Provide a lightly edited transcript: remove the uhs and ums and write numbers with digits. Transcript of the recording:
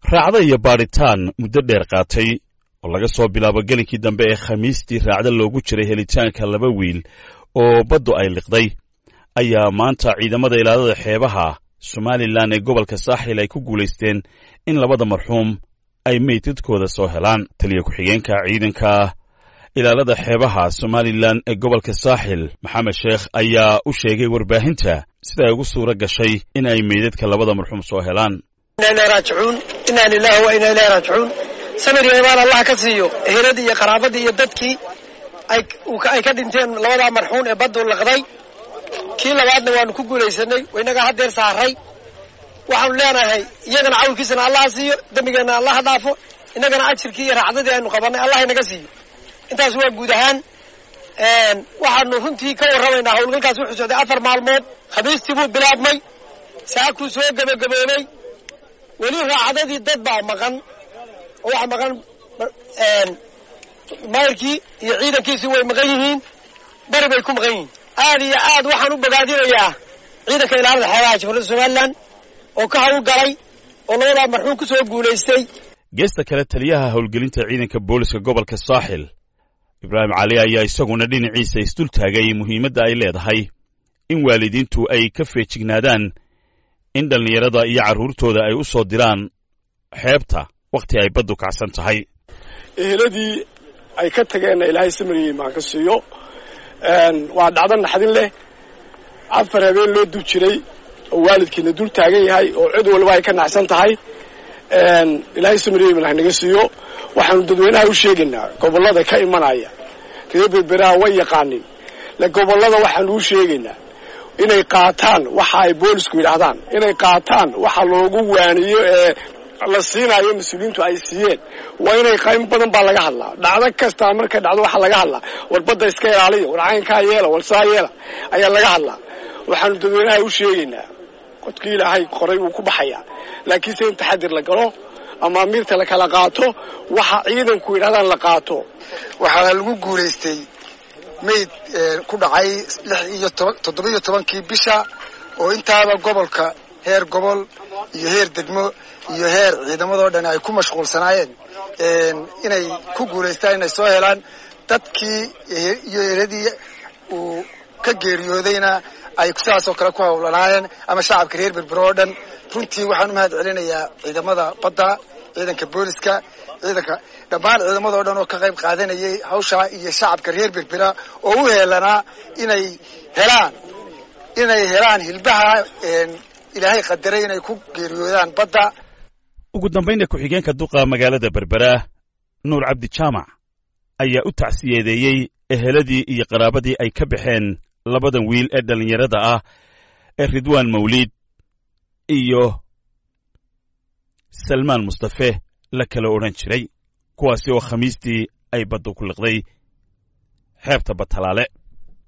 raacda iyo baadhitaan muddo dheer qaatay oo laga soo bilaabo gelinkii dambe ee khamiistii raacda loogu jiray helitaanka laba wiil oo baddu ay liqday ayaa maanta ciidamada ilaalada xeebaha Somaliland ee gobolka Saaxil ay ku guuleysteen in labada marxuum ay meydadkooda soo helaan. Taliye ku-xigeenka ciidanka ilaalada xeebaha Somaliland ee gobolka Saaxil Maxamed Sheekh ayaa u sheegay warbaahinta sida ay ugu suura gashay in ay meydadka labada marxuum soo helaan. inna lillahi wa inna ilayhi raaji'uun samir iyo imaan Allah ka siiyo ehelada iyo qaraabada iyo dadkii ay ka dhinteen labada marxuum ee baddu liqday kii labaadna waanu ku guuleysanay waynaga hadeer saaray waxaan leenahay iyagana cawlkiisana Allah siiyo dambigeena Allah dhaafo inagana ajirkii iyo raacdadii aynu qabanay Allah inaga siiyo intaas waa guud ahaan waxaanu runtii ka warramaynaa howlgalkaas wuxuu socday 4 maalmood khamiistii buu bilaabmay saakuu soo gabagaboobay weli raacdadii dad baa maqan oo waxa maqan mayrkii iyo ciidankiisii way maqan yihiin bari bay ku maqan yihiin aad iyo aad waxaan u bogaadinayaa ciidanka ilaalada xeebaha Jamhuuriyadda Somaliland oo ka hawlgalay oo labada marxuum ku soo guuleystay. Geesta kale taliyaha howlgelinta ciidanka booliska gobolka Saaxil Ibrahim Cali ayaa isaguna dhinaciisa isdul taagay muhiimadda ay leedahay in waalidiintu ay ka feejignaadaan in dhalinyarada iyo carruurtooda ay u soo diraan xeebta waqti ay baddu kacsan tahay. eheladii ay ka tageen Ilaahay samariyay ma ka siiyo waa dhacdo naxdin leh 4 habeen loo dub jiray oo waalidkiina dul taagan yahay oo cid walba ay ka nacsan tahay Ilaahay samariyay ma naga siiyo waxaanu dadweynaha u sheegaynaa gobolada ka imanaya reer berbera way yaqaanin la gobolada waxaanu u sheegaynaa inay qaataan waxa ay boolisku yiraahdaan inay qaataan waxa loogu waaniyo ee la siinayo mas'uuliyiintu ay siiyeen waa inay qayb badan baa laga hadlaa dhacdo kasta marka dhacdo waxa laga hadlaa warbada iska ilaaliyo warcaynka yeela walsaa yeela ayaa laga hadlaa waxaanu dadweynaha u sheegaynaa qodkii Ilaahay qoray uu ku baxaya laakiin in taxadir la galo ama amiirta la kala qaato waxa ciidanku yiraahdaan la qaato waxa lagu guuleystay meyd ku dhacay 17 bisha oo intaaba gobolka heer gobol iyo heer degmo iyo heer ciidamadoo dhan ay ku mashquulsanaayeen inay ku guuleystaan inay soo helaan dadkii iyo eheladii uu ka geeriyoodayna ay sidaas oo kale ku hawlanaayeen ama shacabka reer berbera oo dhan runtii waxaan u mahad celinayaa ciidamada badda ciidanka booliska ciidanka dhammaan ciidamadoo dhan oo ka qayb qaadanayay hawsha iyo shacabka reer berbera oo u heelanaa inay helaan hilbaha Ilaahay qadaray inay ku geeriyoodaan badda. Ugu dambeynna ku-xigeenka duqa magaalada Berbera Nuur Cabdi Jaamac ayaa u tacsiyeeyay eheladii iyo qaraabadii ay ka baxeen labadan wiil ee dhalinyarada ah ee Ridwaan Mawlid iyo Salmaan Mustafa la kala oran jiray kuwaasi oo khamiistii ay baddu ku liqday xeebta Batalaale.